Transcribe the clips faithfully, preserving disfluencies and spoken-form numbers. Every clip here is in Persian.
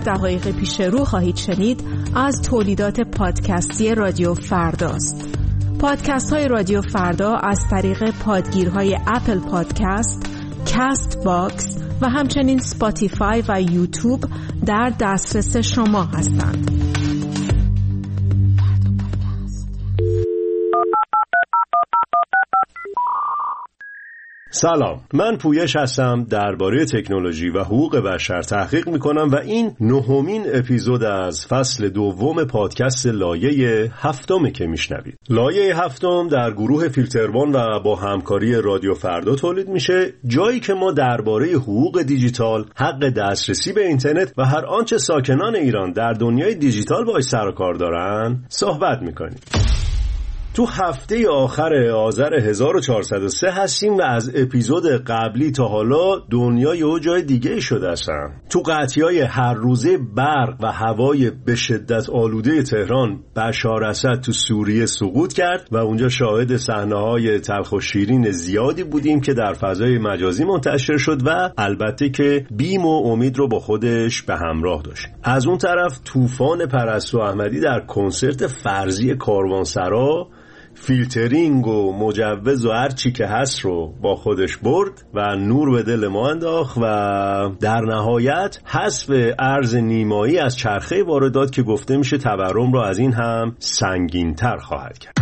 دقایق پیش رو خواهید شنید از تولیدات پادکستی رادیو فرداست. پادکست های رادیو فردا از طریق پادگیرهای اپل پادکست، کست باکس و همچنین سپاتیفای و یوتیوب در دسترس شما هستند. سلام، من پویش هستم، درباره تکنولوژی و حقوق بشر تحقیق میکنم و این نهمین اپیزود از فصل دوم پادکست لایه هفتمه که میشنوید. لایه هفتم در گروه فیلتروان و با همکاری رادیو فردا تولید میشه، جایی که ما درباره حقوق دیجیتال، حق دسترسی به اینترنت و هر آنچه ساکنان ایران در دنیای دیجیتال باهاش سر و کار دارن صحبت میکنیم. تو هفته آخر آذر هزار و چهارصد و سه هستیم و از اپیزود قبلی تا حالا دنیا یه جای دیگه شده هستن. تو قطعی‌های هر روزه برق و هوای به شدت آلوده تهران، بشار اسد تو سوریه سقوط کرد و اونجا شاهد صحنه‌های تلخ و شیرین زیادی بودیم که در فضای مجازی منتشر شد و البته که بیم و امید رو با خودش به همراه داشت. از اون طرف طوفان پرستو احمدی در کنسرت فرضی کاروانسرا فیلترینگ و مجوز و هر چی که هست رو با خودش برد و نور به دل ما انداخت و در نهایت حذف ارز نیمایی از چرخه واردات که گفته میشه تورم رو از این هم سنگین‌تر خواهد کرد.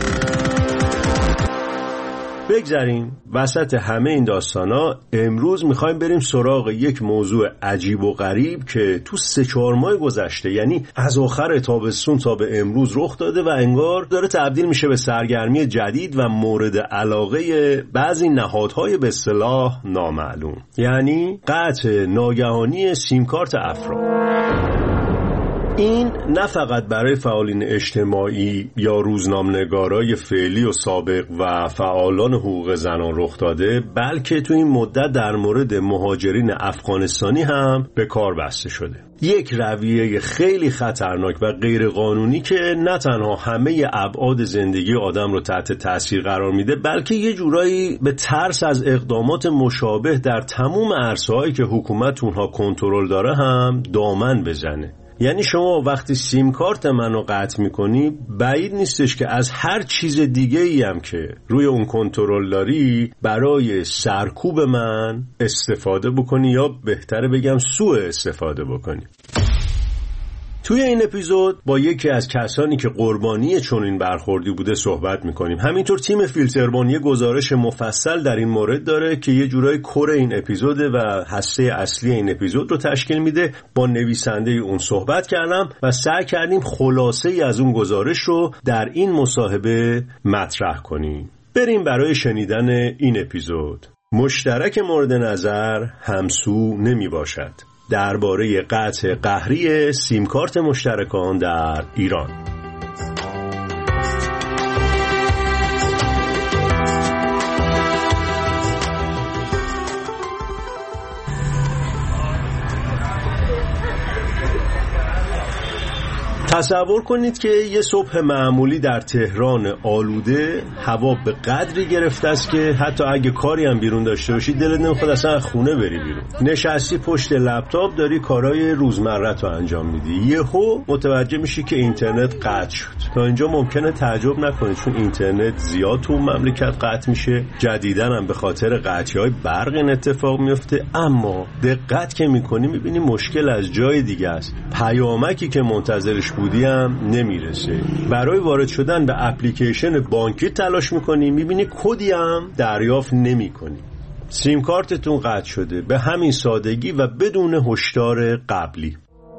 بگذاریم وسط همه این داستانا امروز میخوایم بریم سراغ یک موضوع عجیب و غریب که تو سه چهار ماه گذشته، یعنی از آخر تابستون تا به امروز رخ داده و انگار داره تبدیل میشه به سرگرمی جدید و مورد علاقه بعضی نهادهای به اصطلاح نامعلوم، یعنی قطع ناگهانی سیم کارت افراد. این نه فقط برای فعالین اجتماعی یا روزنامه‌نگارای فعلی و سابق و فعالان حقوق زنان رخ داده، بلکه تو این مدت در مورد مهاجرین افغانستانی هم به کار بسته شده. یک رویه خیلی خطرناک و غیرقانونی که نه تنها همه ابعاد زندگی آدم رو تحت تاثیر قرار میده، بلکه یه جورایی به ترس از اقدامات مشابه در تمام عرصه‌هایی که حکومت اونها کنترل داره هم دامن بزنه. یعنی شما وقتی سیم کارت منو قطع میکنی، بعید نیستش که از هر چیز دیگه ای هم که روی اون کنترل داری برای سرکوب من استفاده بکنی، یا بهتره بگم سوء استفاده بکنی. توی این اپیزود با یکی از کسانی که قربانی چنین برخوردی بوده صحبت میکنیم. همینطور تیم فیلتروان یه گزارش مفصل در این مورد داره که یه جورای کور این اپیزوده و هسته اصلی این اپیزود رو تشکیل میده. با نویسنده اون صحبت کردم و سعی کردیم خلاصه ای از اون گزارش رو در این مصاحبه مطرح کنیم. بریم برای شنیدن این اپیزود. مشترک مورد نظر همسو نمی باشد. درباره قطع قهری سیم کارت مشترکان در ایران. تصور کنید که یه صبح معمولی در تهران آلوده، هوا به قدری گرفته است که حتی اگه کاری هم بیرون داشته باشی دلت نمیخواد اصلا از خونه بری بیرون. نشستی پشت لپتاپ داری کارهای روزمرت رو انجام میدی، یهو متوجه میشی که اینترنت قطع شد. تا اینجا ممکنه تعجب نکنید چون اینترنت زیاد تو مملکت قطع میشه، جدیدن هم به خاطر قطعی‌های برق این اتفاق میفته. اما دقت که میکنی میبینی مشکل از جای دیگه است. پیامکی که منتظرش بودی هم نمیرسه. برای وارد شدن به اپلیکیشن بانکی تلاش میکنی، میبینی کدی هم دریافت نمیکنی. سیم کارتتون قطع شده به همین سادگی و بدون هشدار قبلی.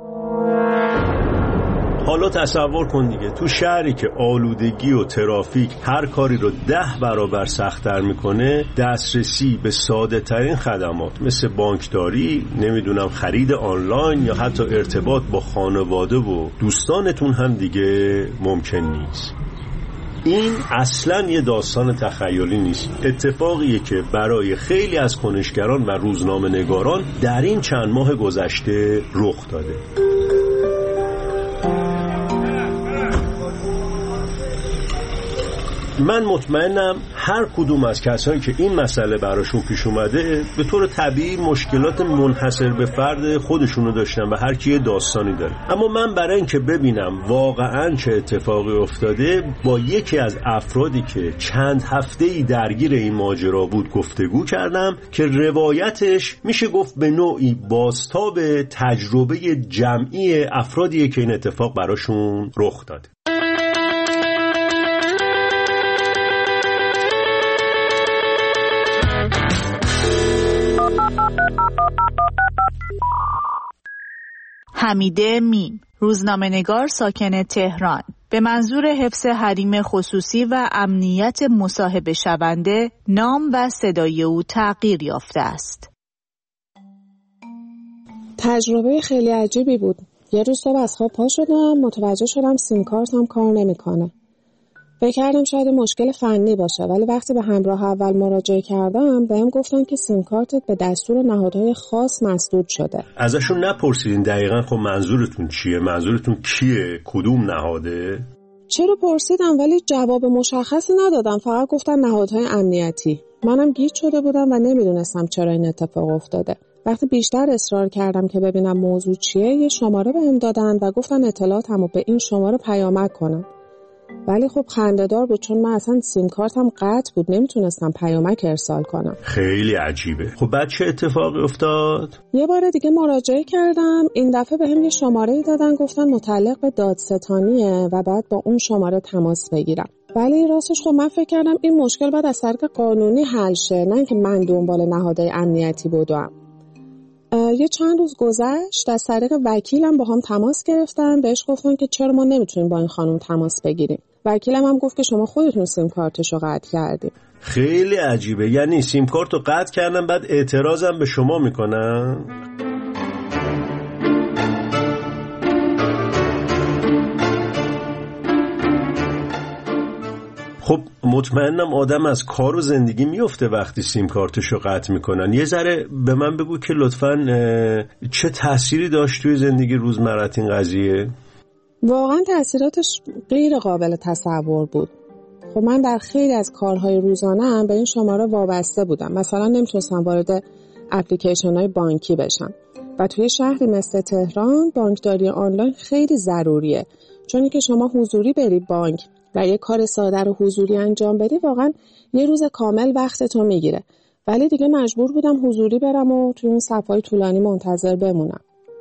حالا تصور کن دیگه تو شهری که آلودگی و ترافیک هر کاری رو ده برابر سخت‌تر میکنه، دسترسی به ساده ترین خدمات مثل بانکداری، نمیدونم خرید آنلاین یا حتی ارتباط با خانواده و دوستانتون هم دیگه ممکن نیست. این اصلاً یه داستان تخیلی نیست، اتفاقیه که برای خیلی از کنشگران و روزنامه نگاران در این چند ماه گذشته رخ داده. من مطمئنم هر کدوم از کسایی که این مسئله براشون پیش اومده به طور طبیعی مشکلات منحصر به فرد خودشونو داشتن و هر کی داستانی داره. اما من برای اینکه ببینم واقعاً چه اتفاقی افتاده با یکی از افرادی که چند هفته‌ای درگیر این ماجرا بود گفتگو کردم که روایتش میشه گفت به نوعی بازتاب تجربه جمعی افرادیه که این اتفاق براشون رخ داده. حمیده میم، روزنامه‌نگار ساکن تهران، به منظور حفظ حریم خصوصی و امنیت مصاحبه شونده نام و صدای او تغییر یافته است. تجربه خیلی عجیبی بود. یه روز صبح از خواب پا شدم، متوجه شدم سیم کارتم کار نمیکنه. فکر کردم شاید مشکل فنی باشه، ولی وقتی به همراه اول مراجعه کردم بهم گفتن که سیم کارتت به دستور نهادهای خاص مسدود شده. ازشون نپرسیدین دقیقاً خب منظورتون چیه؟ منظورتون کیه؟ کدوم نهاده؟ چرا پرسیدم ولی جواب مشخصی ندادم، فقط گفتن نهادهای امنیتی. منم گیج شده بودم و نمیدونستم چرا این اتفاق افتاده. وقتی بیشتر اصرار کردم که ببینم موضوع چیه، یه شماره بهم دادن و گفتن اطلاعاتمو به این شماره پیامک کنم. ولی خب خنده‌دار بود چون من اصلا سیم کارتم قطع بود، نمیتونستم پیامک ارسال کنم. خیلی عجیبه. خب بعد چه اتفاقی افتاد؟ یه بار دیگه مراجعه کردم، این دفعه بهم یه شماره دادن، گفتن متعلق به دادستانیه و باید با اون شماره تماس بگیرم. ولی راستش خب من فکر کردم این مشکل باید از طریق قانونی حل شه، نه اینکه من دنبال نهادهای امنیتی بدوم. یه چند روز گذشت، از طریق وکیلم با هم تماس گرفتن، بهش گفتن که چرا ما نمیتونیم با این خانم تماس بگیریم. وکیلم هم گفت که شما خودتون سیم کارتشو قطع کردید. خیلی عجیبه، یعنی سیم کارتو قطع کردن بعد اعتراضم به شما میکنن؟ خب مطمئنم آدم از کار و زندگی میفته وقتی سیم کارتشو قطع میکنن. یه ذره به من بگو که لطفاً چه تأثیری داشت توی زندگی روزمرت این قضیه؟ واقعا تأثیراتش غیر قابل تصور بود. خب من در خیلی از کارهای روزانه‌ام به این شماره وابسته بودم. مثلا نمیتونستم وارد اپلیکیشن‌های بانکی بشم و توی شهری مثل تهران بانکداری آنلاین خیلی ضروریه، چون که شما حضوری بری بانک و یه کار ساده رو حضوری انجام بدی واقعا یه روز کامل وقتتو میگیره. ولی دیگه مجبور بودم حضوری برم و توی اون صف‌های طولانی منتظر بمونم.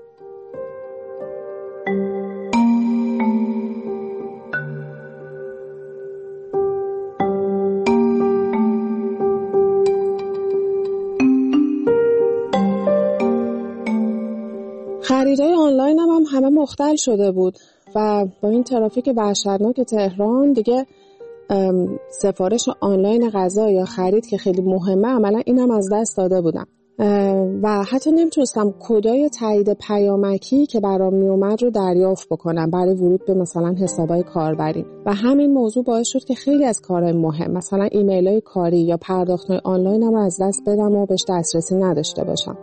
خریدای آنلاین هم, هم همه مختل شده بود و با این ترافیک وحشتناک تهران دیگه سفارش آنلاین غذا یا خرید که خیلی مهمه عملا اینم از دست داده بودم و حتی نمیتونستم کدای تایید پیامکی که برام میومد رو دریافت بکنم برای ورود به مثلا حسابای کاربری و همین موضوع باعث شد که خیلی از کارهای مهم مثلا ایمیل‌های کاری یا پرداخت‌های آنلاینم رو از دست بدم و بهش دسترسی نداشته باشم.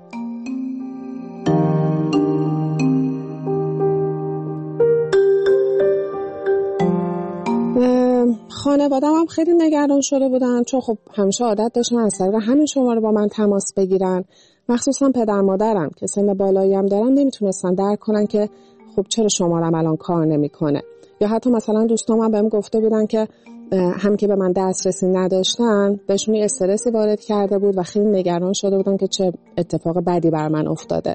خانواده‌ام هم خیلی نگران شده بودن چون خب همیشه عادت داشتن از طریق همین شماره با من تماس بگیرن، مخصوصا پدر مادرم که سن بالایی هم دارن نمیتونستن درک کنن که خب چرا شمارم الان کار نمیکنه. یا حتی مثلا دوستام هم بهم گفته بودن که هم که به من دسترسی نداشتن بهشون استرسی وارد کرده بود و خیلی نگران شده بودن که چه اتفاق بدی بر من افتاده.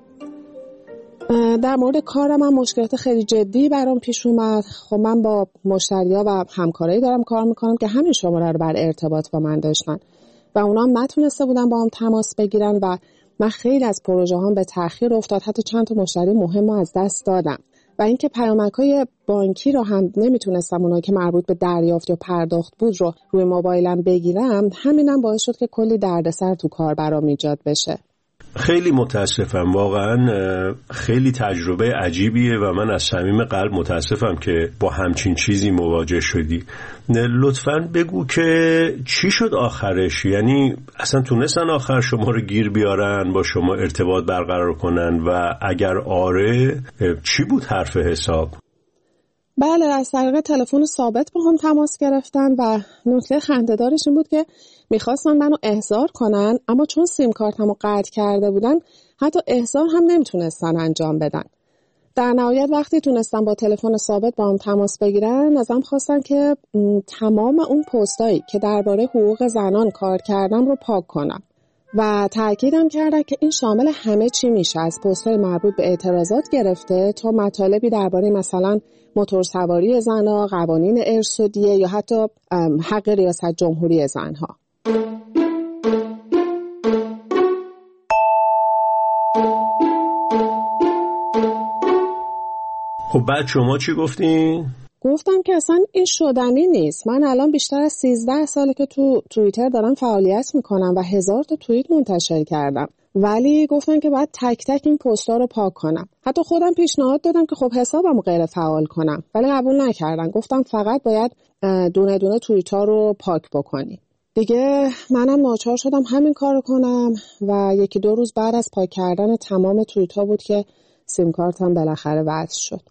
در مورد کارم هم مشکلات خیلی جدی برام پیش اومد. خب من با مشتری‌ها و همکارایی دارم کار میکنم که همین شماره رو بر ارتباط با من داشتن و اونا هم نتونسته بودن با هم تماس بگیرن و من خیلی از پروژه هم به تأخیر افتاد، حتی چند تا مشتری مهم رو از دست دادم و اینکه پیامک‌های بانکی رو هم نمیتونستم اونایی که مربوط به دریافت یا پرداخت بود رو روی موبایلم بگیرم، همینم باعث شد که کلی دردسر تو کار برام ایجاد بشه. خیلی متاسفم، واقعا خیلی تجربه عجیبیه و من از صمیم قلب متاسفم که با همچین چیزی مواجه شدی. لطفاً بگو که چی شد آخرش، یعنی اصلا تونستن آخر شما رو گیر بیارن، با شما ارتباط برقرار کنن و اگر آره چی بود حرف حساب؟ بله، از طریق تلفن ثابت با هم تماس گرفتن و نکته خنده‌دارش این بود که میخواستن منو احضار کنن، اما چون سیم کارتمو قطع کرده بودن حتی احضار هم نمیتونستن انجام بدن. در نهایت وقتی تونستن با تلفن ثابت با هم تماس بگیرن، ازم خواستن که تمام اون پستایی که درباره حقوق زنان کار کردم رو پاک کنم و تأکیدم کردن که این شامل همه چی میشه، از پست‌های مربوط به اعتراضات گرفته تا مطالبی درباره مثلا موتور سواری زنها، قوانین ارث و دیه یا حتی حق ریاست جمهوری زنها. خب بعد شما چی گفتین؟ گفتم که اصلا این شدنی نیست. من الان بیشتر از سیزده ساله که تو توییتر دارم فعالیت میکنم و هزار تا توییت منتشر کردم، ولی گفتن که باید تک تک این پست‌ها رو پاک کنم. حتی خودم پیشنهاد دادم که خب حسابمو غیر فعال کنم، ولی قبول نکردن. گفتم فقط باید دونه دونه توییت‌ها رو پاک بکنی. دیگه منم ناچار شدم همین کارو کنم و یکی دو روز بعد از پاک کردن تمام توییت‌ها بود که سیم کارتم بالاخره وصل شد.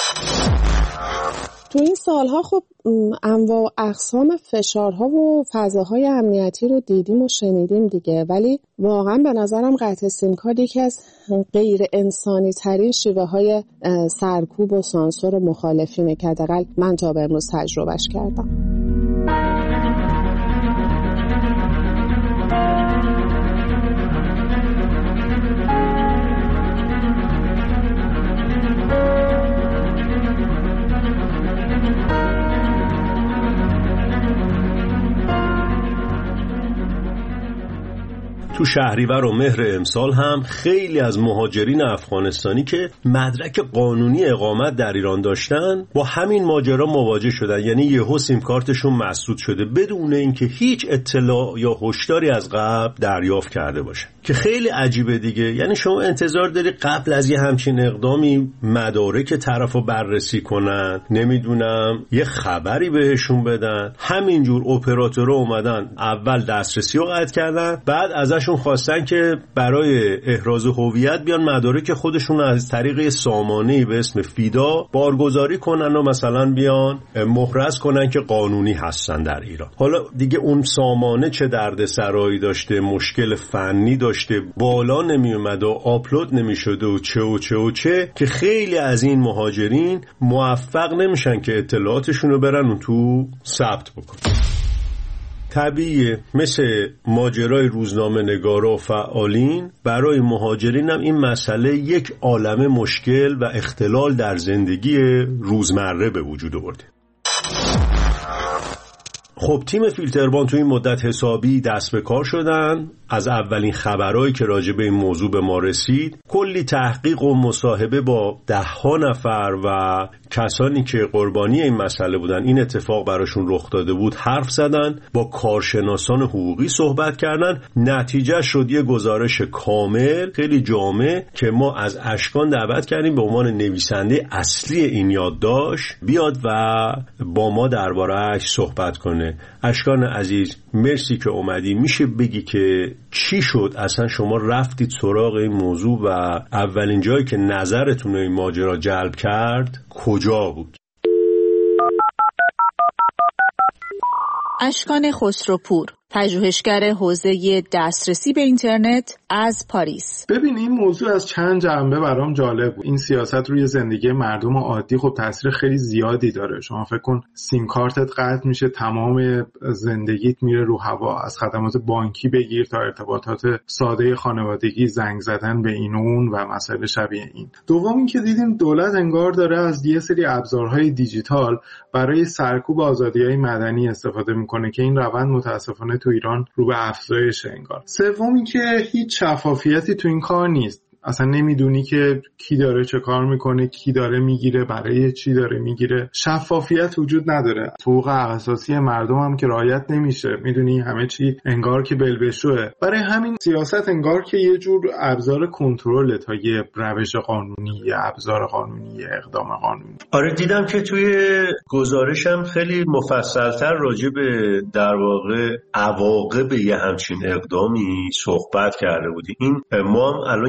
تو این سالها خب انواع و اقسام فشارها و فضاهای امنیتی رو دیدیم و شنیدیم دیگه، ولی واقعا به نظرم قطع سیم کارت یکی از غیر انسانی ترین شیوه های سرکوب و سانسور و مخالفینه که حداقل من تا به امروز تجربهش کردم. تو شهریور و مهر امسال هم خیلی از مهاجرین افغانستانی که مدرک قانونی اقامت در ایران داشتن با همین ماجرا مواجه شدن، یعنی یهو سیم کارتشون مسدود شده بدون اینکه هیچ اطلاع یا هشداری از قبل دریافت کرده باشه، که خیلی عجیبه دیگه. یعنی شما انتظار داری قبل از یه همچین اقدامی مدارک طرفو بررسی کنن، نمیدونم یه خبری بهشون بدن. همینجور اپراتورها اومدن اول دسترسی رو قطع کردن، بعد ازشون خواستن که برای احراز هویت بیان مدارک خودشون از طریق سامانه‌ای به اسم فیدا بارگذاری کنن و مثلا بیان محرز کنن که قانونی هستن در ایران. حالا دیگه اون سامانه چه دردسرایی داشته، مشکل فنی داشته، بالا نمی اومد و آپلود نمی شده و چه و چه و چه که خیلی از این مهاجرین موفق نمیشن که اطلاعاتشون رو برن و تو ثبت بکنن. طبیعیه مثل ماجرای روزنامه نگارا و فعالین، برای مهاجرین هم این مسئله یک عالمه مشکل و اختلال در زندگی روزمره به وجود آورده. خب تیم فیلتربان تو این مدت حسابی دست به کار شدن. از اولین خبرهایی که راجع به این موضوع به ما رسید کلی تحقیق و مصاحبه با ده ها نفر و کسانی که قربانی این مسئله بودن، این اتفاق براشون رخ داده بود، حرف زدن، با کارشناسان حقوقی صحبت کردن. نتیجه شد یه گزارش کامل خیلی جامع که ما از اشکان دعوت کردیم به عنوان نویسنده اصلی این یادداشت بیاد و با ما درباره‌اش صحبت کنه. اشکان عزیز مرسی که اومدی. میشه بگی که چی شد اصلا شما رفتید سراغ این موضوع و اولین جایی که نظرتون این ماجرا جلب کرد کجا بود؟ اشکان خسروپور، پژوهشگر حوزه دسترسی به اینترنت از پاریس. ببین این موضوع از چند جنبه برام جالب بود. این سیاست روی زندگی مردم عادی خب تاثیر خیلی زیادی داره. شما فکر کن سیم کارتت قطع میشه، تمام زندگیت میره رو هوا، از خدمات بانکی بگیر تا ارتباطات ساده خانوادگی، زنگ زدن به این و اون و مسائل شبیه این. دوم این که دیدیم دولت انگار داره از یه سری ابزارهای دیجیتال برای سرکوب آزادی‌های مدنی استفاده میکنه که این روند متاسفانه تو ایران رو به افزایش انگار. سوم این که هیچ شفافیتی تو این کار نیست. اصلا نمیدونی که کی داره چه کار میکنه، کی داره میگیره، برای چی داره میگیره. شفافیت وجود نداره. حقوق اساسی مردم هم که رعایت نمیشه. میدونی همه چی انگار که بلبشوه. برای همین سیاست انگار که یه جور ابزار کنترل تا یه روش قانونی، یه ابزار قانونی، یه اقدام قانونی. آره دیدم که توی گزارشم خیلی مفصل‌تر راجع به در واقع عواقب یه همچین اقدامی صحبت کرده بودی. این ما هم الان یکی دو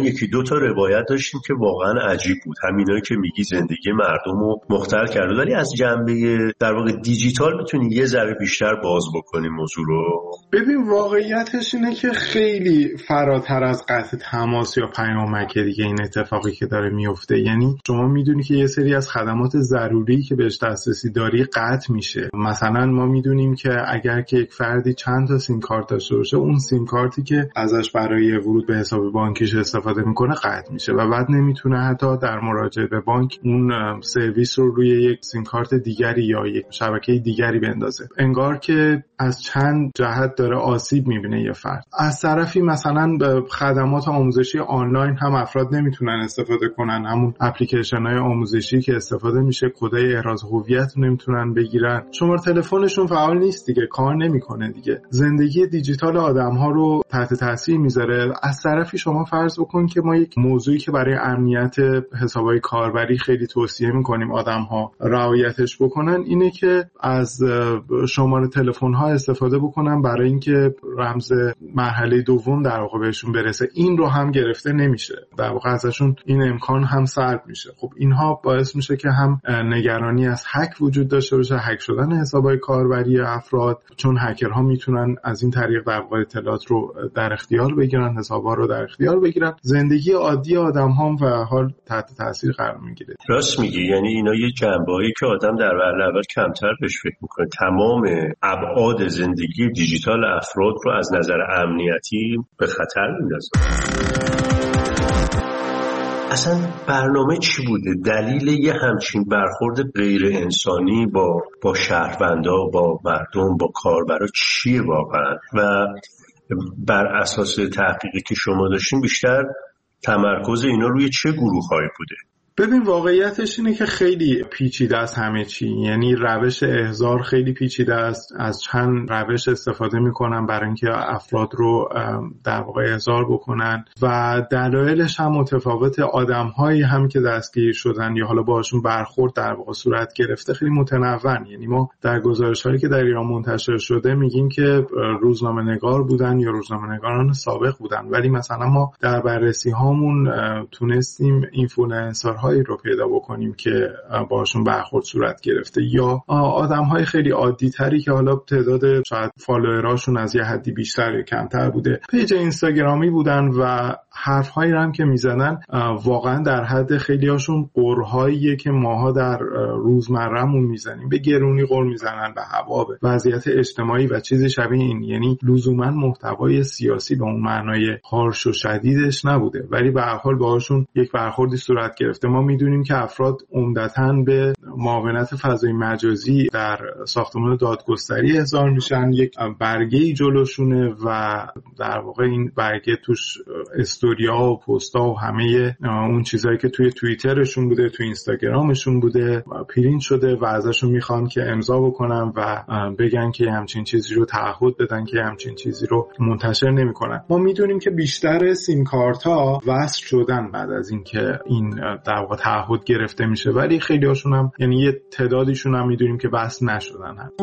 تا روایت داشتیم که واقعا عجیب بود، همینایی که میگی زندگی مردم رو مختل کرد. ولی از جنبه در واقع دیجیتال میتونی یه ذره بیشتر باز بکنیم موضوع رو؟ ببین واقعیتش اینه که خیلی فراتر از قطع تماس یا پیامک دیگه این اتفاقی که داره میفته. یعنی شما میدونی که یه سری از خدمات ضروری که بهش دسترسی داری قطع میشه. مثلا ما میدونیم که اگر که یک فردی چند تا سیم کارت داشته باشه، اون سیم کارتی که ازش برای ورود به حساب بانکیش استفاده میکنه قطع میشه و بعد نمیتونه حتی در مراجعه به بانک اون سرویس رو روی یک سیم کارت دیگری یا یک شبکه دیگری بندازه. انگار که از چند جهت داره آسیب میبینه یه فرد. از طرفی مثلا خدمات آموزشی آنلاین هم افراد نمیتونن استفاده کنن، همون اپلیکیشن‌های آموزشی که استفاده میشه کدای احراز هویت نمیتونن بگیرن، شماره تلفنشون فعال نیست دیگه، کار نمیکنه دیگه. زندگی دیجیتال آدم‌ها رو تحت تاثیر میذاره. از طرفی شما فرض بکن که ما یک موضوعی که برای امنیت حسابهای کاربری خیلی توصیه میکنیم آدم‌ها رعایتش بکنن اینه که از شماره تلفن‌ها استفاده بکنن برای اینکه رمز مرحله دوم در واقع بهشون برسه. این رو هم گرفته نمیشه، در واقع ازشون این امکان هم سلب میشه. خب اینها باعث میشه که هم نگرانی از هک وجود داشته باشه، هک شدن حسابهای کاربری افراد، چون هکرها میتونن از این طریق در واقع اطلاعات رو در اختیار بگیرن، حسابها رو در اختیار بگیرن. زندگی عادی آدم‌ها و حال تحت تاثیر قرار میگیره. راست میگی، یعنی اینا یه جنبه‌ای که آدم در وهله اول کمتر بهش فکر میکنه. تمام ابعاد زندگی دیجیتال افراد رو از نظر امنیتی به خطر میندازه. اصلا برنامه چی بوده؟ دلیل یه همچین برخورد غیر انسانی با با شهروندا، با مردم، با کاربرا چیه واقعا؟ و بر اساس تحقیقی که شما داشتین بیشتر تمرکز اینا روی چه گروه‌هایی بوده؟ ببین واقعیتش اینه که خیلی پیچیده است همه چی. یعنی روش احضار خیلی پیچیده است. از چند روش استفاده میکنن برای اینکه افراد رو در واقع احضار بکنن و دلایلش هم متفاوت. آدم‌هایی هم که دستگیر شدن یا حالا باهاشون برخورد در واقع صورت گرفته خیلی متنوع. یعنی ما در گزارش‌هایی که در ایران منتشر شده میگیم که روزنامه‌نگار بودن یا روزنامه‌نگاران سابق بودن، ولی مثلا ما در بررسی‌هامون تونستیم اینفلوئنسر هایی رو پیدا بکنیم که باشون برخورد صورت گرفته یا آدم‌های خیلی عادی تری که حالا تعداد شاید فالووراشون از یه حدی بیشتر یا کمتر بوده، پیج اینستاگرامی بودن و حرف‌هایی هم که میزنن واقعا در حد خیلی هاشون قرهاییه که ماها در روزمره‌مون میزنیم. به گرونی قر میزنن، به هوا، به وضعیت اجتماعی و چیز شبیه این. یعنی لزوما محتوای سیاسی به اون معنای هارش و شدیدش نبوده، ولی به هر حال باهاشون یک برخوردی صورت گرفته. ما میدونیم که افراد عمدتاً به معاونت فضای مجازی در ساختمان دادگستری احضار میشن، یک برگه‌ای جلوشونه و در واقع این برگه توش استوریا و پستا و همه اون چیزایی که توی توییترشون بوده، توی اینستاگرامشون بوده پرینت شده و ازشون میخوان که امضا بکنن و بگن که همچین چیزی رو تعهد بدن که همچین چیزی رو منتشر نمیکنن. ما میدونیم که بیشتر سیم کارت ها وصل شدن بعد از اینکه این در واقع تعهد گرفته میشه، ولی خیلی هاشون هم یعنی یه تعدادیشون هم میدونیم که وصل نشدن هم.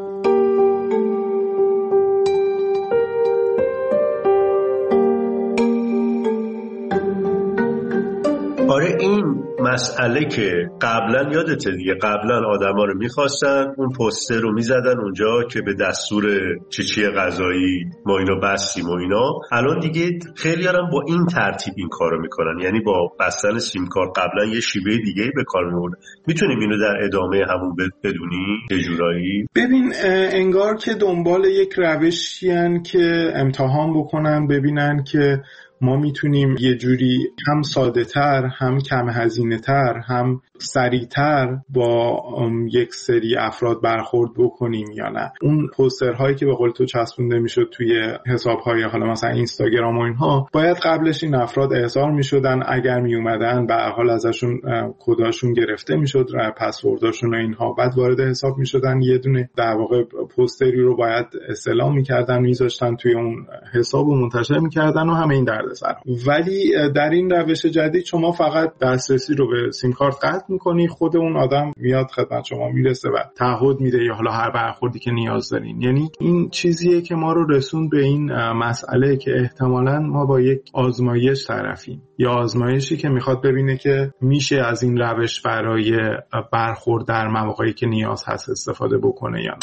آره این مسئله که قبلا یادته دیگه، قبلا آدما رو میخواستن اون پوستر رو میزدن اونجا که به دستور چی غذایی ما اینو بستیم و اینا، الان دیگه خیلی هم با این ترتیب این کارو میکنن، یعنی با بستن سیم کارت قبلا یه شیوه دیگه به کار میبرن. میتونیم اینو در ادامه همون بدونی یه جورایی؟ ببین انگار که دنبال یک روشی ان که امتحان بکنن ببینن که ما میتونیم یه جوری هم ساده تر، هم کم هزینه تر، هم سریعتر با یک سری افراد برخورد بکنیم یا نه. اون پوسترهایی که به قول تو چسبونده میشد توی حسابهای حالا مثلا اینستاگرام و اینها، باید قبلش این افراد احضار میشدن، اگر میومدن به هر حال ازشون کداشون گرفته میشد، پسورداشون و اینها، بعد وارد حساب میشدن، یه دونه در واقع پوستری رو باید استلام میکردن، میذاشتن توی اون حساب و منتشر میکردن و همه این درد پسر. ولی در این روش جدید شما فقط دسترسی رو به سیم کارت قطع میکنی، خود اون آدم میاد خدمت شما میرسه و تعهد میده یا حالا هر برخوردی که نیاز دارین. یعنی این چیزیه که ما رو رسون به این مسئله که احتمالاً ما با یک آزمایش طرفیم، یا آزمایشی که میخواد ببینه که میشه از این روش برای برخورد در مواقعی که نیاز هست استفاده بکنه یا نه.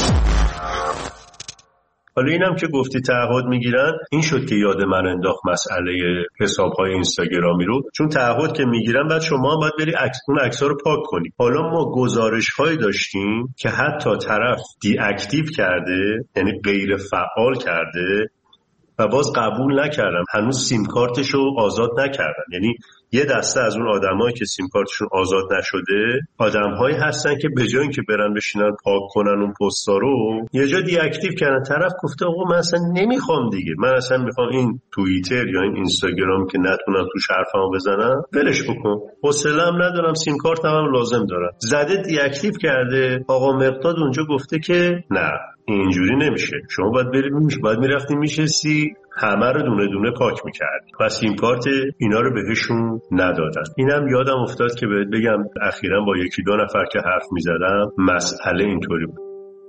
حالا اینم که گفتی تعهد میگیرن، این شد که یاد من انداخت مسئله حساب‌های اینستاگرامی رو، چون تعهد که میگیرن بعد شما باید بری عکس اون عکس‌ها رو پاک کنی. حالا ما گزارش‌هایی داشتیم که حتی طرف دی اکتیو کرده، یعنی غیر فعال کرده و باز قبول نکردم، هنوز سیم کارتشو آزاد نکردن. یعنی یه دسته از اون آدمایی که سیم کارتشون آزاد نشده آدم‌هایی هستن که به جای اینکه برن بشینن پاک کنن اون پست‌ها رو یه جا دی اکتیو کردن. طرف گفته آقا من اصلا نمیخوام دیگه، من اصلا میخوام این توییتر یا این اینستاگرام که نتونم توش حرفمو بزنم ولش بکن، حوصله‌ام ندارم، سیم کارتم هم لازم دارم. زده دی اکتیو کرده. آقا مقداد اونجا گفته که نه اینجوری نمیشه، شما باید برید میشه باید میرفتیم میشستی همه رو دونه دونه پاک میکردی و سیم کارت اینا رو بهشون ندادن. اینم یادم افتاد که بهت بگم اخیراً با یکی دو نفر که حرف میزدم مسئله اینطوری بود.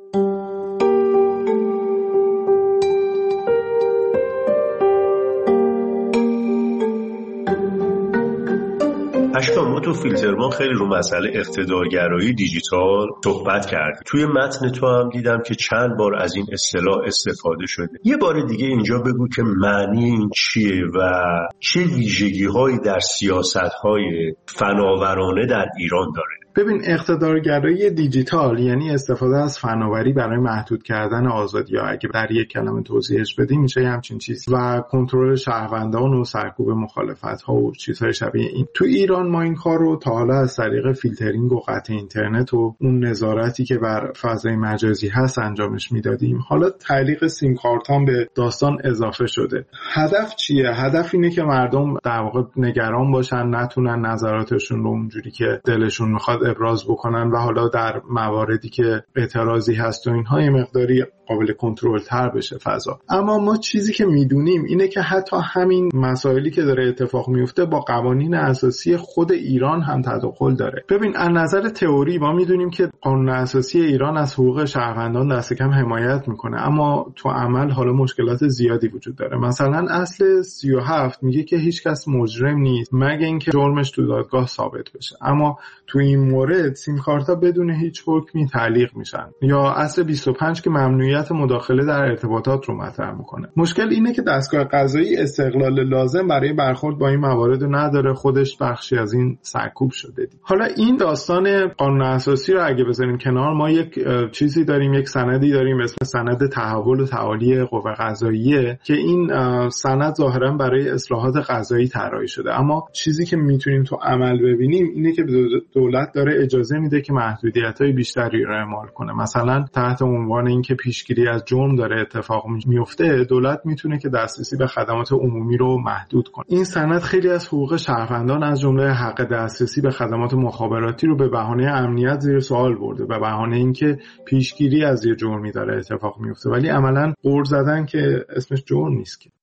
اشکان، ما تو فیلترمان خیلی رو مسئله اقتدارگرایی دیجیتال صحبت کردیم. توی متن تو هم دیدم که چند بار از این اصطلاح استفاده شده. یه بار دیگه اینجا بگو که معنی این چیه و چه ویژگی‌هایی در سیاست‌های فناورانه در ایران داره. ببین، اقتدارگرایی دیجیتال یعنی استفاده از فناوری برای محدود کردن آزادی، یا اگه در یک کلمه توضیحش بدیم میشه همچین چیز، و کنترل شهروندان و سرکوب مخالفت‌ها و چیزهای شبیه این. تو ایران ما این کار رو تا حالا از طریق فیلترینگ و قطع اینترنت و اون نظارتی که بر فضای مجازی هست انجامش میدادیم. حالا تعلیق سیم کارت هم به داستان اضافه شده. هدف چیه؟ هدف اینه که مردم در واقع نگران باشن، نتونن نظراتشون رو اونجوری که دلشون میخواد ابراز بکنن و حالا در مواردی که اعتراضی هست و اینها یه مقداری قابل کنترل تر بشه فضا. اما ما چیزی که میدونیم اینه که حتی همین مسائلی که داره اتفاق میفته با قوانین اساسی خود ایران هم تداخل داره. ببین، از نظر تئوری ما میدونیم که قانون اساسی ایران از حقوق شهروندان دست کم حمایت میکنه، اما تو عمل حالا مشکلات زیادی وجود داره. مثلا اصل سی و هفت میگه که هیچ کس مجرم نیست مگه اینکه جرمش تو دادگاه ثابت بشه، اما تو این مورد سیم کارت‌ها بدون هیچ حکمی تعلیق میشن. یا اصل بیست و پنج که ممنوعیت مداخله در ارتباطات رو مطرح میکنه. مشکل اینه که دستگاه قضایی استقلال لازم برای برخورد با این موارد رو نداره، خودش بخشی از این سرکوب شده دید. حالا این داستان قانون اساسی رو اگه بذاریم کنار، ما یک چیزی داریم، یک سندی داریم اسم سند تحول و تعالی قوه قضاییه که این سند ظاهرا برای اصلاحات قضایی طراحی شده، اما چیزی که میتونیم تو عمل ببینیم اینه که دولت داره اجازه میده که محدودیت‌های بیشتری رو اعمال کنه. مثلا تحت عنوان اینکه پیشگیری از جرم داره اتفاق میفته، دولت میتونه که دسترسی به خدمات عمومی رو محدود کنه. این سند خیلی از حقوق شهروندان از جمله حق دسترسی به خدمات مخابراتی رو به بهانه امنیت زیر سوال برده، به بهانه اینکه پیشگیری از یه جرمی داره اتفاق میفته، ولی عملاً قرض زدن که اسمش جرم نیست که.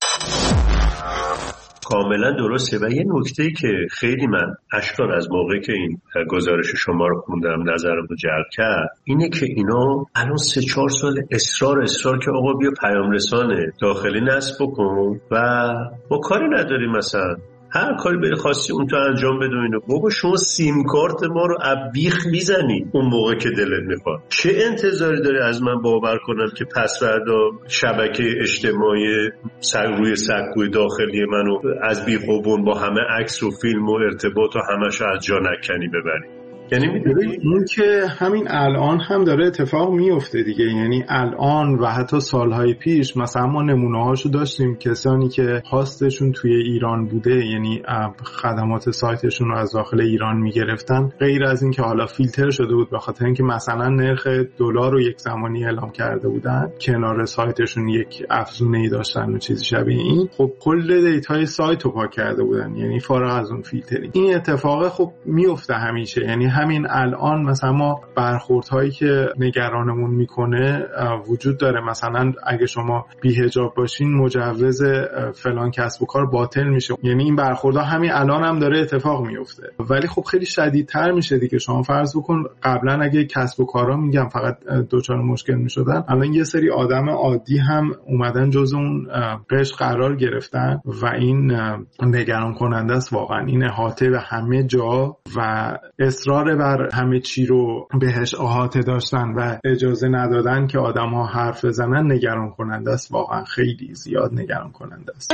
کاملا درسته. و یه نکته‌ای که خیلی من اشکان از موقعی که این گزارش شما رو خوندم نظرم رو جلب کرد اینه که اینا الان سه چهار سال اصرار اصرار که آقا بیا پیام رسانه داخلی نصب بکن و ما کاری نداریم، مثلا هر کاری بری خواستی اون تو انجام بده. اینو بابا شما سیم کارت ما رو ابیخ میزنی اون موقع که دلت میخواد. چه انتظاری داری از من باور کنم که پس فردا شبکه اجتماعی سر روی سکوی داخلی منو از بیخ و بن با همه عکس و فیلم و ارتباط و همش از جا نکنی ببری؟ یعنی میدونی این که همین الان هم داره اتفاق میفته دیگه. یعنی الان و حتی سالهای پیش مثلا ما نمونه هاشو داشتیم، کسانی که هاستشون توی ایران بوده، یعنی خدمات سایتشون رو از داخل ایران میگرفتن، غیر از این که حالا فیلتر شده بود به خاطر اینکه مثلا نرخ دلار رو یک زمانی اعلام کرده بودن، کنار سایتشون یک افزونه‌ای داشتن و چیزی شبیه این، خب کل دیتای سایت رو پاک کرده بودن، یعنی فارغ از اون فیلترینگ. این اتفاق خب میفته همیشه، یعنی همین الان مثلا ما برخوردهایی که نگرانمون میکنه وجود داره. مثلا اگه شما بی‌حجاب باشین مجوز فلان کسب و کار باطل میشه. یعنی این برخوردها همین الان هم داره اتفاق میفته، ولی خب خیلی شدیدتر میشه دیگه. شما فرض بکن قبلا اگه کسب و کارا میگم فقط دوچار مشکل میشدن، الان یه سری آدم عادی هم اومدن جز اون قشر قرار گرفتن و این نگران کننده است واقعا. این احاطه به همه جا و اصرار بر همه چی رو بهش احاطه داشتن و اجازه ندادن که آدم ها حرف بزنن نگران کننده است واقعا، خیلی زیاد نگران کننده است.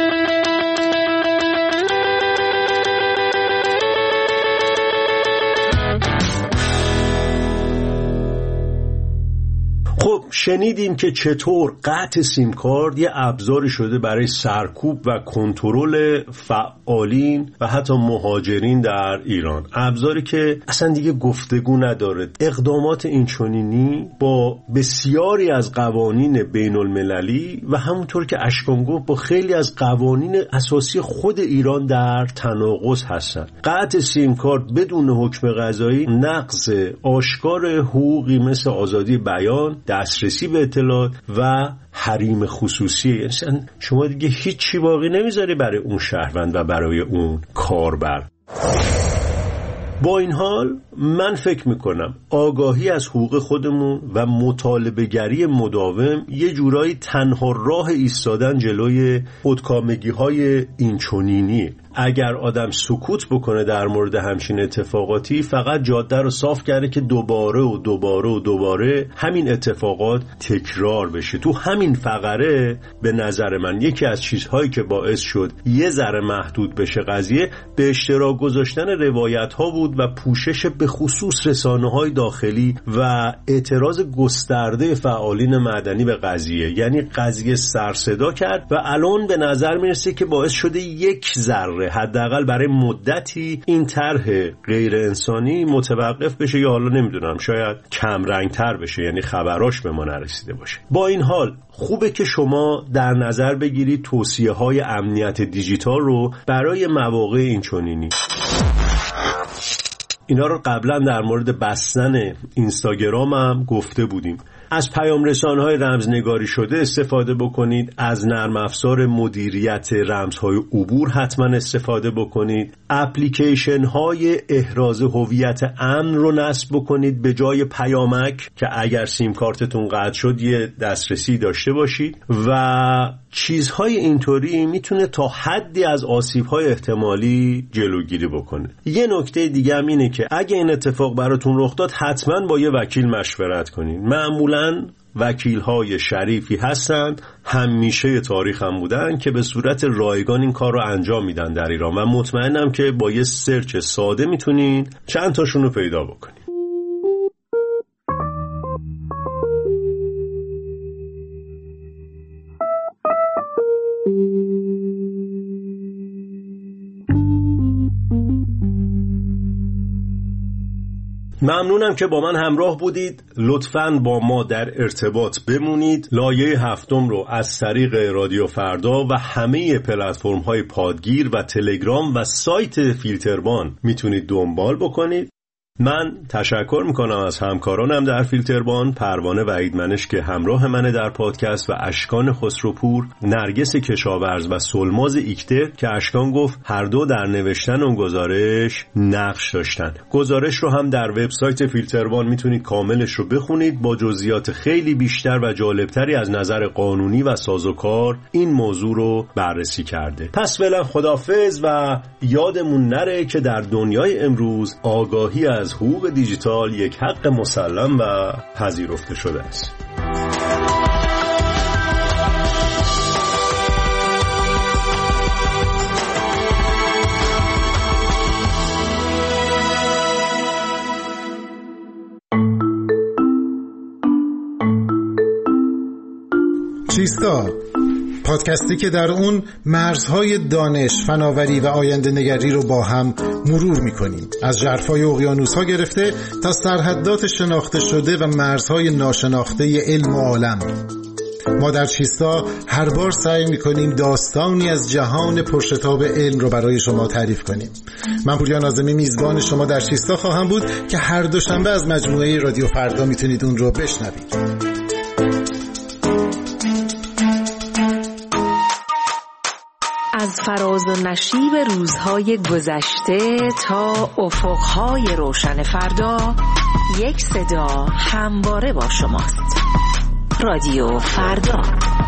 خب شنیدیم که چطور قطع سیم کارت یه ابزاری شده برای سرکوب و کنترل فعالین و حتی مهاجرین در ایران. ابزاری که اصلا دیگه گفتگو نداره. اقدامات اینچنینی با بسیاری از قوانین بین المللی و همونطور که اشکان گفت با خیلی از قوانین اساسی خود ایران در تناقض هستن. قطع سیم کارت بدون حکم قضایی نقض آشکار حقوقی مثل آزادی بیان، دسترسی به اطلاعات و حریم خصوصی. یعنی شما دیگه هیچی باقی نمیذاری برای اون شهروند و برای اون کاربر. با این حال من فکر میکنم آگاهی از حقوق خودمون و مطالبه گری مداوم یه جورایی تنها راه ایستادن جلوی خودکامگی های اینچنینی. اگر آدم سکوت بکنه در مورد همچین اتفاقاتی فقط جاده رو صاف کرده که دوباره و دوباره و دوباره همین اتفاقات تکرار بشه. تو همین فقره به نظر من یکی از چیزهایی که باعث شد یه ذره محدود بشه قضیه به اشتراک گذاشتن روایت ها بود و پوشش به خصوص رسانه های داخلی و اعتراض گسترده فعالین مدنی به قضیه. یعنی قضیه سر صدا کرد و الان به نظر میرسه که باعث شده یک ذره حداقل برای مدتی این طرح غیر انسانی متوقف بشه یا حالا نمیدونم شاید کم رنگتر بشه، یعنی خبراش به ما نرسیده باشه. با این حال خوبه که شما در نظر بگیرید توصیه های امنیت دیجیتال رو برای مواقع اینچنینی. اینا رو قبلا در مورد بستن اینستاگرام هم گفته بودیم. از پیام رسانه‌های رمزنگاری شده استفاده بکنید، از نرم افزار مدیریت رمزهای عبور حتما استفاده بکنید، اپلیکیشن های احراز هویت امن رو نصب بکنید به جای پیامک که اگر سیم کارتتون قطع شد یه دسترسی داشته باشید و چیزهای اینطوری میتونه تا حدی از آسیب‌های احتمالی جلوگیری بکنه. یه نکته دیگه هم اینه که اگه این اتفاق براتون رخ داد حتما با یه وکیل مشورت کنید. معمولاً وکیل‌های شریفی هستن، همیشه تاریخ هم بودن که به صورت رایگان این کار رو انجام میدن در ایران و مطمئنم که با یه سرچ ساده میتونین چند تاشون رو پیدا بکنید. ممنونم که با من همراه بودید. لطفاً با ما در ارتباط بمونید. لایه هفتم رو از طریق رادیو فردا و همه پلتفرم‌های پادگیر و تلگرام و سایت فیلتربان میتونید دنبال بکنید. من تشکر میکنم از همکارانم در فیلتربان، پروانه وحیدمنش که همراه منه در پادکست و اشکان خسروپور، نرگس کشاورز و سلماز ایکتر که اشکان گفت هر دو در نوشتن اون گزارش نقش داشتن. گزارش رو هم در وبسایت فیلتربان میتونید کاملش رو بخونید با جزئیات خیلی بیشتر و جالبتری از نظر قانونی و سازوکار این موضوع رو بررسی کرده. پس فعلا خداحافظ و یادمون نره که در دنیای امروز آگاهی از حقوق دیجیتال یک حق مسلم و پذیرفته شده است. چیستا، پادکستی که در اون مرزهای دانش، فناوری و آینده نگری رو با هم مرور می‌کنیم. از ژرفای اقیانوس‌ها گرفته تا سرحدات شناخته شده و مرزهای ناشناخته علم و عالم. ما در چیستا هر بار سعی میکنیم داستانی از جهان پرشتاب علم رو برای شما تعریف کنیم. من پوریا ناظمی میزبان شما در چیستا خواهم بود که هر دوشنبه از مجموعه رادیو فردا میتونید اون رو بشنوید. از فراز و نشیب روزهای گذشته تا افقهای روشن فردا، یک صدا همواره با شماست. رادیو فردا.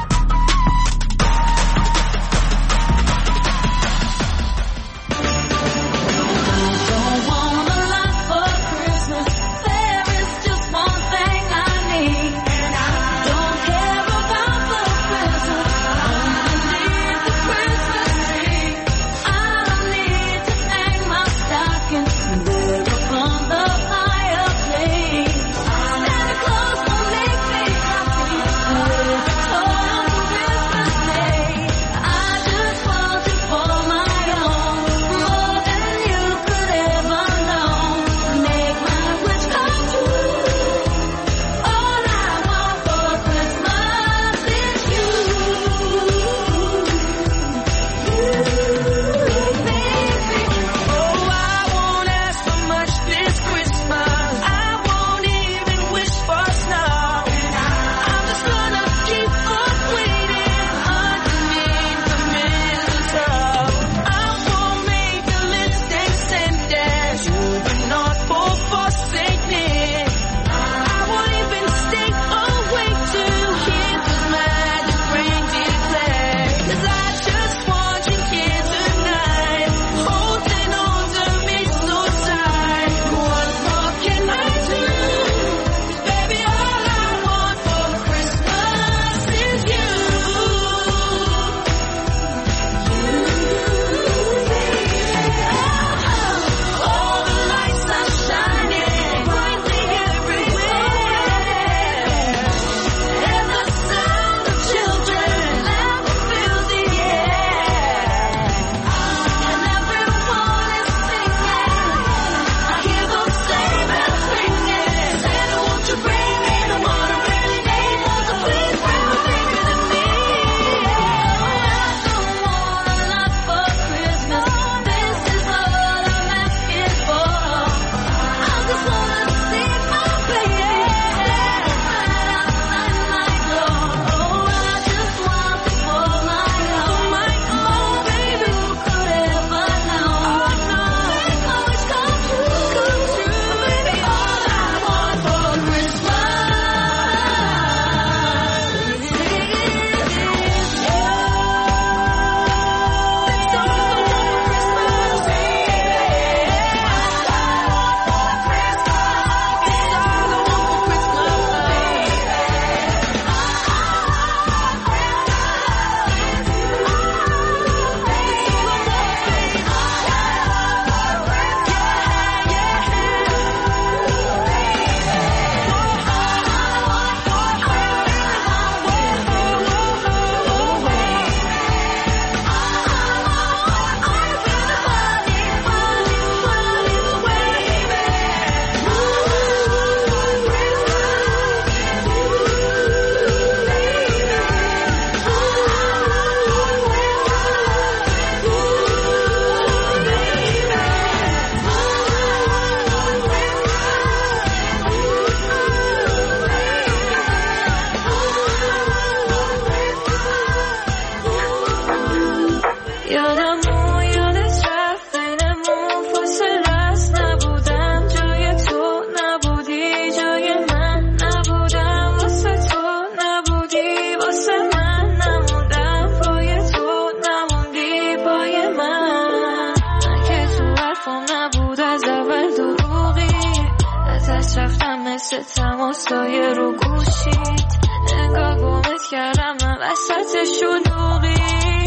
تماسای رو گوشید انگار گمت کردم من وسط شلوغی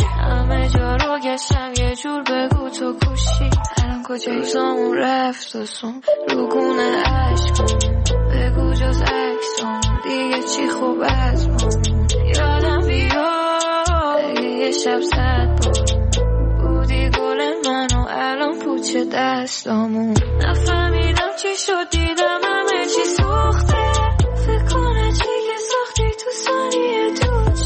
همه جا رو گشتم یه جور بگو تو کوشی الان کجایی زامون رفت و سون رو گونه عشقم بگو جز عکسم دیگه چی خوب از من یادم بیاد اگه یه شب زد با بودی گل منو الان پوچه دستامون نفهمیدم چی شد دیدم همه چی سوخته فکر کنه چی که ساختی تو ثانیه تو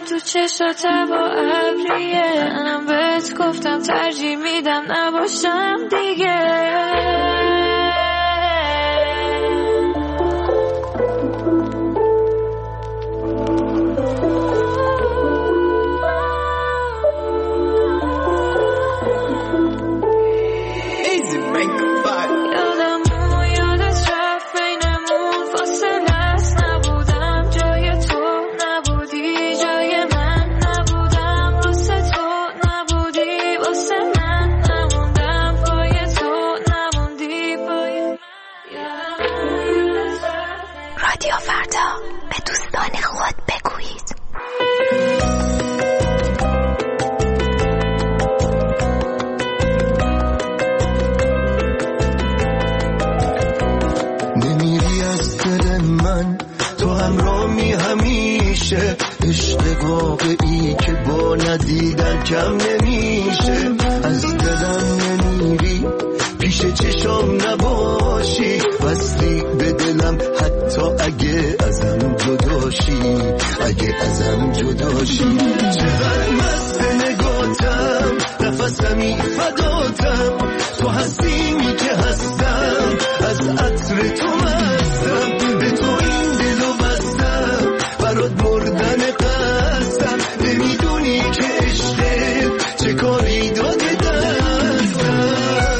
تو چشات با ابریه، منم بهت گفتم ترجیح میدم نباشم دیگه. رادیو فردا، به دوستان خود بگویید. نمیری از دل من، تو همراهی همیشه، عشق واقعی که با ندیدن کم نمیشه. از دلم نمیری، پیش چشام نباشی، وصلی به دلم حتی اگه ازم جداشی، اگه ازم جداشی. چقدر مست نگاتم، نفسمی فداتم، تو هستیمی که هستم، از عطر تو مستم، به تو این دلو بستم، برات مردن قصدم، نمیدونی که عشقت چه کاری داده دستم.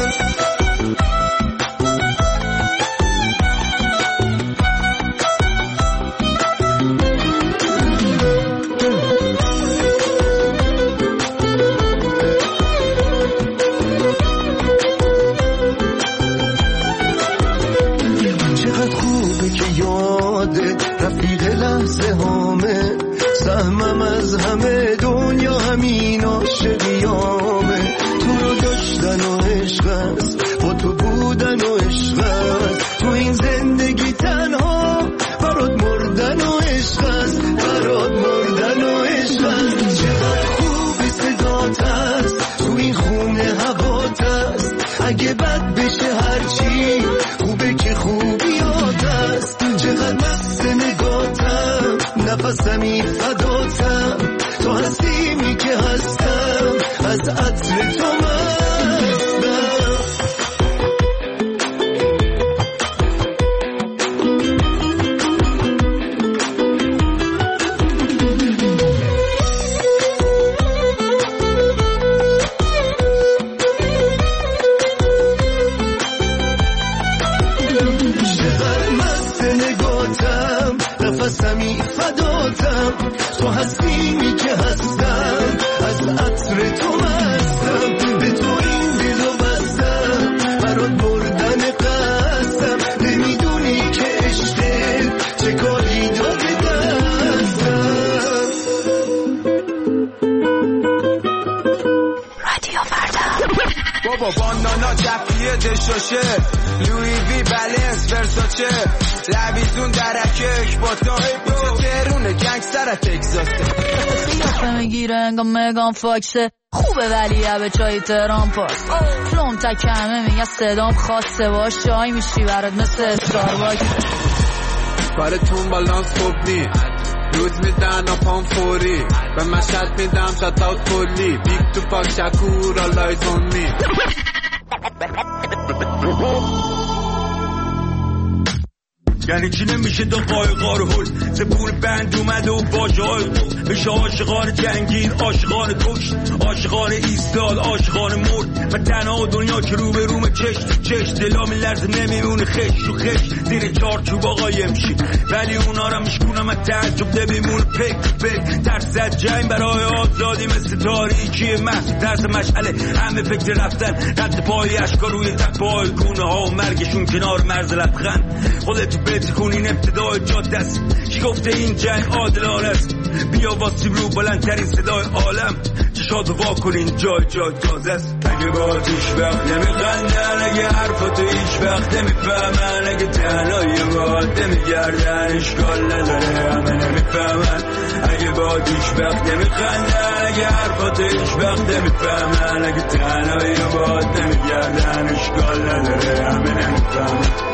رفیق لحظه هامه، سهمم از همه دنیا همین عاشقیامه. تو رو داشتن و عشق است، با تو بودن و عشق است، تو این زندگی تنها برات مردن و عشق است، برات مردن و عشق است. چقدر خوبی صدات است، تو این خونه هوات است، اگه بد بشه هرچی خوبه که خوبیات است. چقدر مست نگاتم، نفسمی فداتم، تو هستیمی که هستم، از عطر تو مستم. نفسمی فداتم، تو هستیمی که هستم، از عطر تو مستم، به تو این دلو بستم، برات مردن قصدم، نمیدونی که عشقت چه کاری داده دستم. رادیو فردا. بابا بانانا جفیه دشاشه، لوی وی بلنس ورساچه، لبیتون درکش با تا بوزه ترونه گنگستر تکساسه. قیافه میگیره انگا مگان فاکسه، خوبه ولی به چای تهران پاس. فلوم تکمه میگه صدام خاصه، باش چای میشی برات مثل استارباکس. کارتون بالانس خوب نی، روز میدن و پام فوری، به مشهد میدم شات اوت کلی، بیگ تو پاک شکور آلایز اون می. یعنی چی نمیشه دو قایقا رو هل، زبون بند اومده و باجه های قول، بشه عاشقان جنگین، عاشقان کشت، عاشقان ایستاد، عاشقان مرد. و تنها دنیا که رو به روم چشت چشت، دلا میلرزه نمیمونه خش رو خش، زیر چارچوب آقا یمشی، ولی اونا را میشکونم از تعجب نمیمونه پک پک. ترس از جنگ برای آزادی مثل تاریکی محصول، ترس مشعله همه فکر رفتن، رد پای اشکار روی تپای گونه ها و مرگشون کنار مرز لبخند. خودتو بتکونین ابتدای جاده است، کی گفته این جنگ عادلانه است؟ بیا واسیم رو بلندترین صدای عالم، چشاتو وا کنین جای جای تازه است. اگه باید هیچ وقت نمیخندن، اگه حرفاتو هیچ وقت نمیفهمن، اگه تنهایی باید نمیگردن، اشکال نداره همه نمیفهمن. اگه باید هیچ وقت نمیخندن، اگه حرفاتو هیچ وقت نمیفهمن، اگه تنهایی باید نمیگردن، اشکال نداره همه نمیفهمن.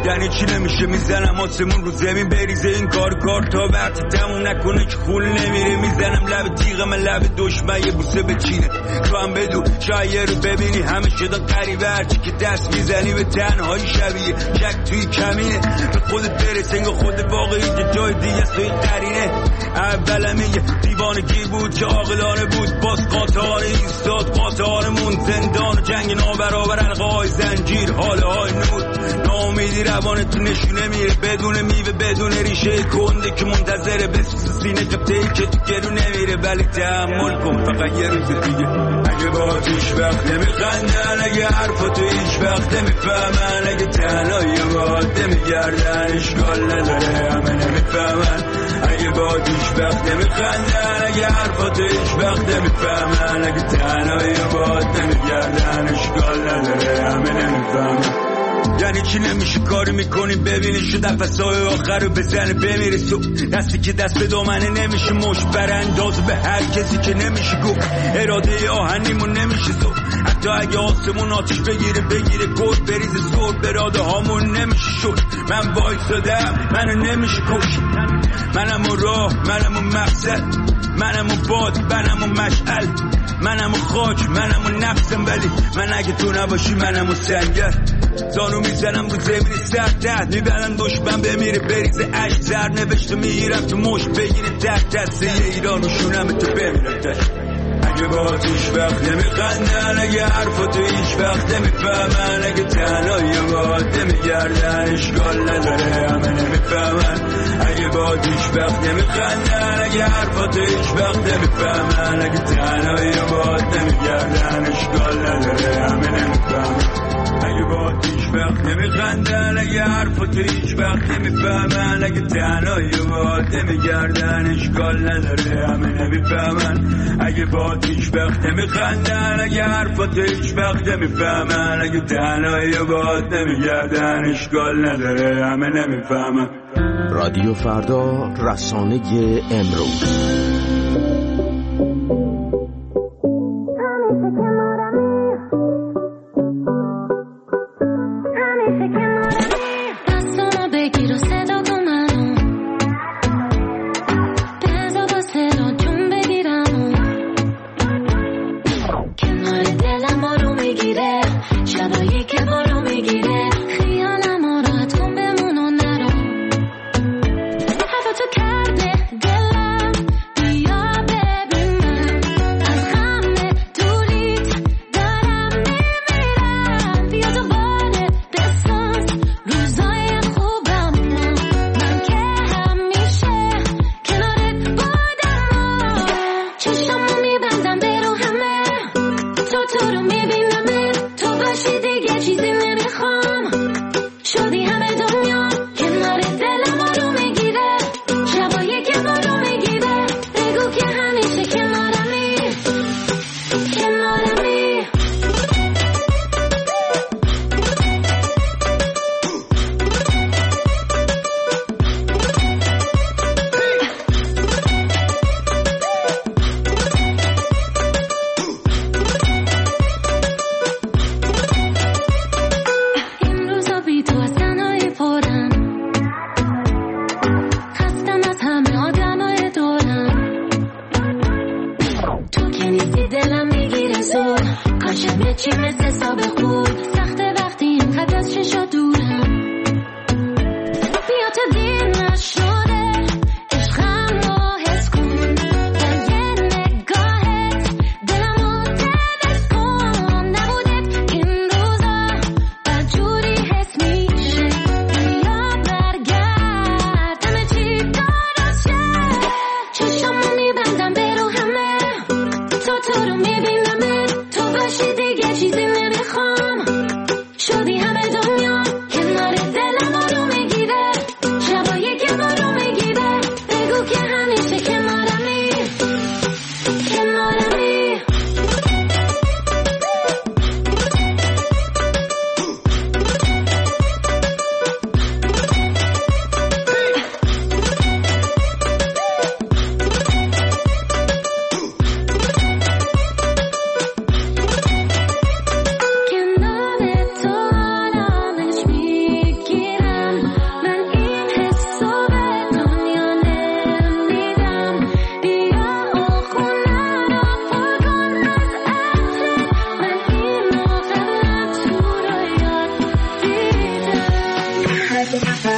یعنی چی نمیشه میزنم آسمون رو زمین بریزه این کار کار تا وقتی تموم نکنه که خون نمیره میزنم لب تیغم لب دشمن یه بوسه بچینه تو هم بدو شاید رو ببینی همه شدن قریبه هرچی که دست میزنی به تنهایی شبیه شک توی کمینه به خودت برس انگاه خود واقعی که جای دیگه سوی قرینه اولم یه دیوانگی بود که عاقلانه بود باز قاطعانه ایستاد قاطعانمون زندان و جنگ نابرابر القای زنجیر حاله های نور ناامیدی روانت نشونه میره بدون میوه بدون ریشه کنده که منتظره بسوز سینه کپتهی که تو گلو نمیره ولی تحمل کن فقط یه روز دیگه اگه با هیچ وقت نمیخندن اگه حرفا تو هیچ وقت نمیفهمن اگه تنهایی باد نمیگردن اشکال نداره همه نمیفهمن اگه با هیچ وقت نمیخندن اگه حرفا تو هیچ وقت نمیفهمن اگه تنهایی باد نمیگردن اشکال نداره همه نمیفهمن یعنی چی نمیشه کاری میکنی ببینی شو نفسای آخر رو بزنه بمیره سو دستی که دست به دامنه نمیشه مش برانداز به هر کسی که نمیشه گفت اراده آهنیمون نمیشه سو حتی اگه آسمون آتش بگیره بگیره گل بریزه سور براده هامون نمیشه شد من وایسادم منو نمیشه کش منم و راه منم و مقصد منم و باد منم و مشعل منم و خاک منم و نفسم ولی من اگه تو نباشی منم و سنگر زانو میزنم رو زمین سر تحت میبرن دشمن بمیره بریزه عشق زر نوشته میگیرم تو مشت بگیره تحت دسته ایران و شونم تو بمیرم تشت اگه با هیچ وقت نمیخندن اگه حرفا تو هیچ وقت نمیفهمن اگه تنهایی باد نمیگردن اشکال نداره همه نمیفهمن اگه با هیچ وقت نمیخندن اگه حرفا تو هیچ وقت نمیفهمن اگه تنهایی باد نمیگردن اشکال نداره همه نمیفهمن اگه با هیچ وقت نمیخندن اگه حرفا تو هیچ وقت نمیفهمن اگه تنهایی باد نمیگردن اشکال نداره همه نمیفهمن اگه با هیچ وقت نمیخندن اگه حرفا تو هیچ وقت نمیفهمن اگه تنهایی باد نمیگردن اشکال نداره همه نمیفهمن. رادیو فردا، رسانه امروز.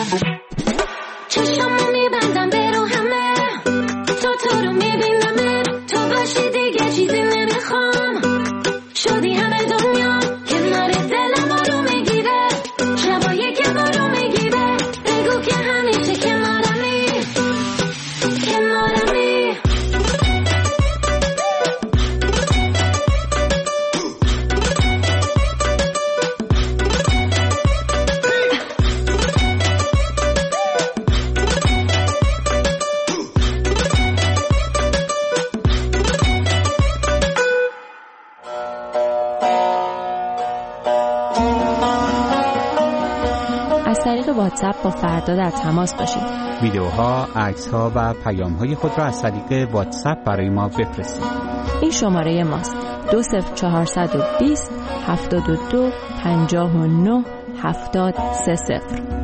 چشمو میبندم برو همه تو تو رو میبینم تو باشی دیگه چیزی نمیخوام شدی همه دنیا کنار دلم رو میگیره شبایی که رو میگیره بگو که همیشه کنارمی کنارمی واتساپ با فردا در تماس باشید. ویدیوها، عکس‌ها و پیام‌های خود را از طریق واتساپ برای ما بفرستید. این شماره ماست. دو صفر چهارصد و بیست هفتاد و دو پنجاه و نه هفتاد سه صفر.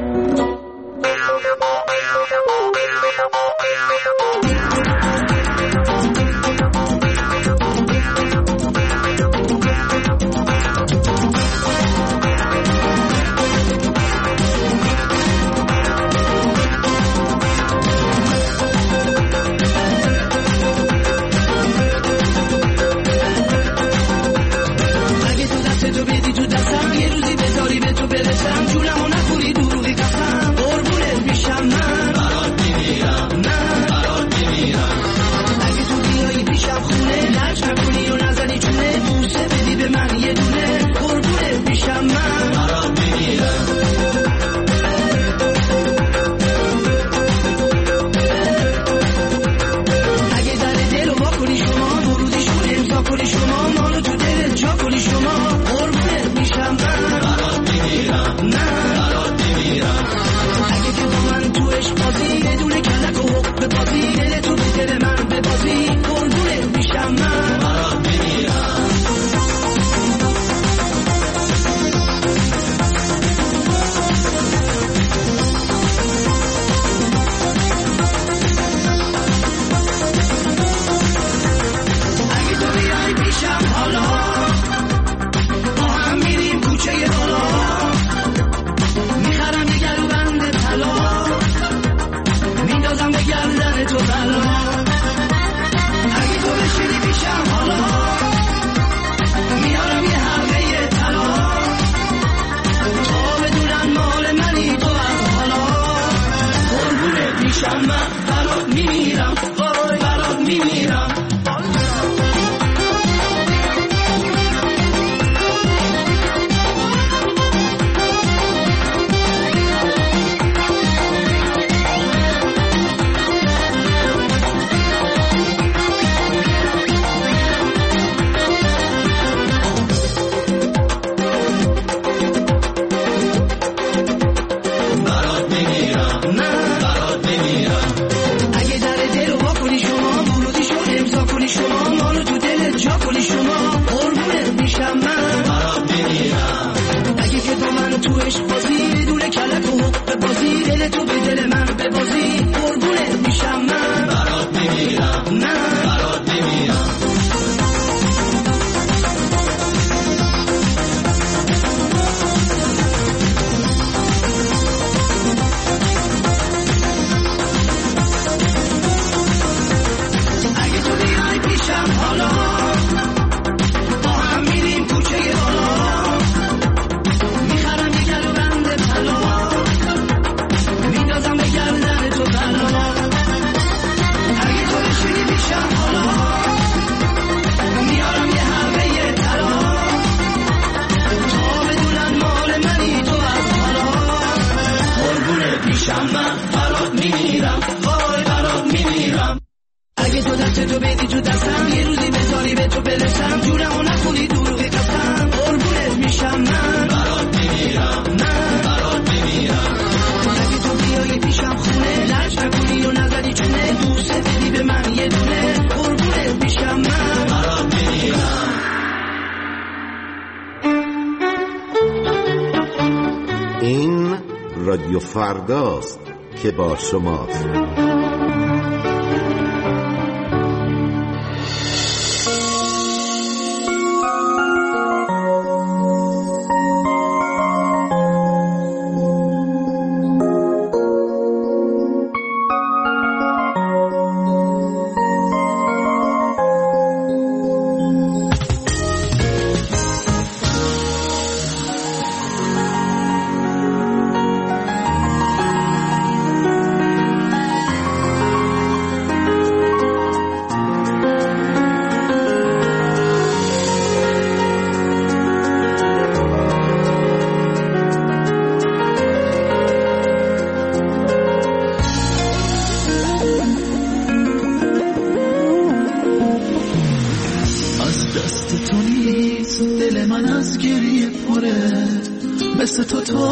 رادیو فرداست که با شماست.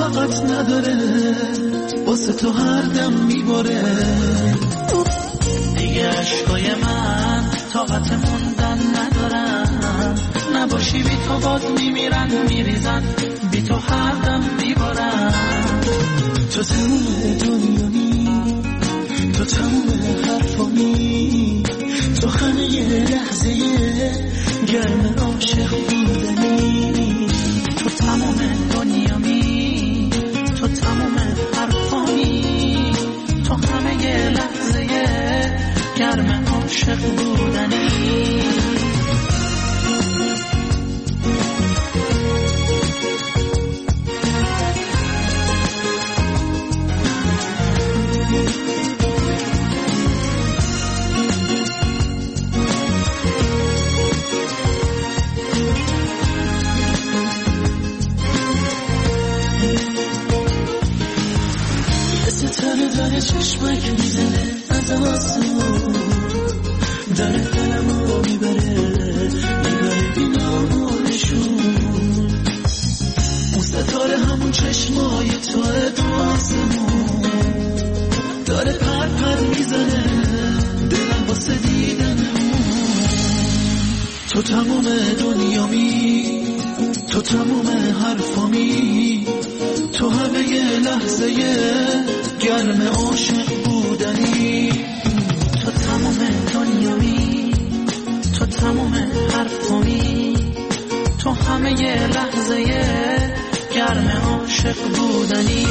طاقت نداره واسه تو هر دم میباره دیگه عشقای من طاقت موندن ندارن نباشی بی تو باز میمیرن میریزن بی تو هر دم میبارن تو تموم دنیایی تو تموم حرفامی تو همه یه لحظه گرم عاشق بودنی تو تموم دنیایی تو تموم حرفامی تو همه یه لحظه گرم عاشق بودنی داره چشمک میزنه از آسمون داره دلمو میبره میبره بینامونشون اون ستاره همون چشمای توه تو آسمون داره پر پر میزنه دلم واسه دیدن اون تو تموم دنیامی تو تموم حرفامی تو همه یه لحظه گرم عاشق بودنی تو تموم دنیایی تو تموم حرفامی تو همه یه لحظه گرم عاشق بودنی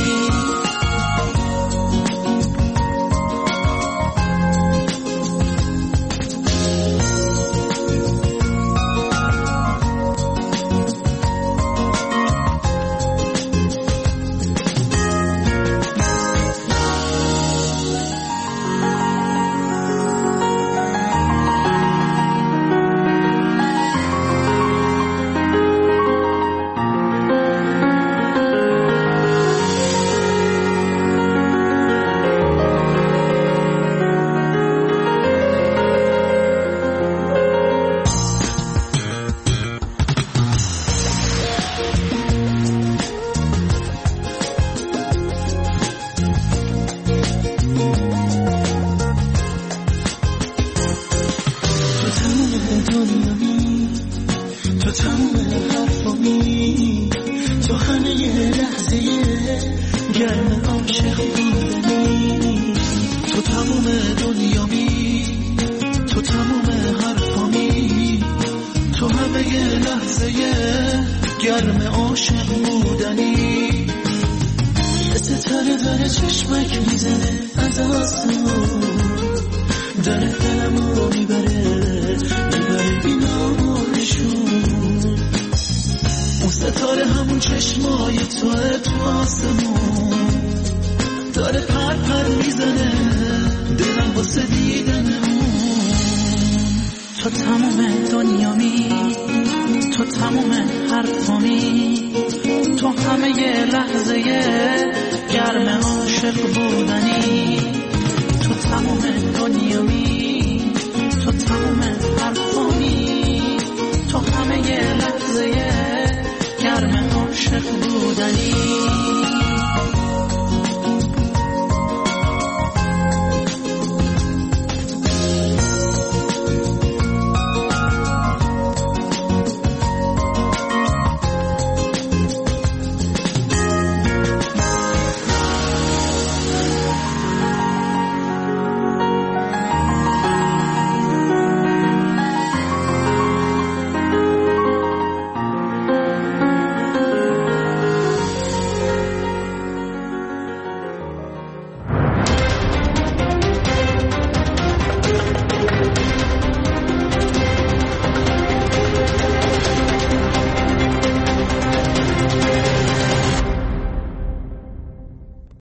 تو همه یه لحظه گرم عاشق بودن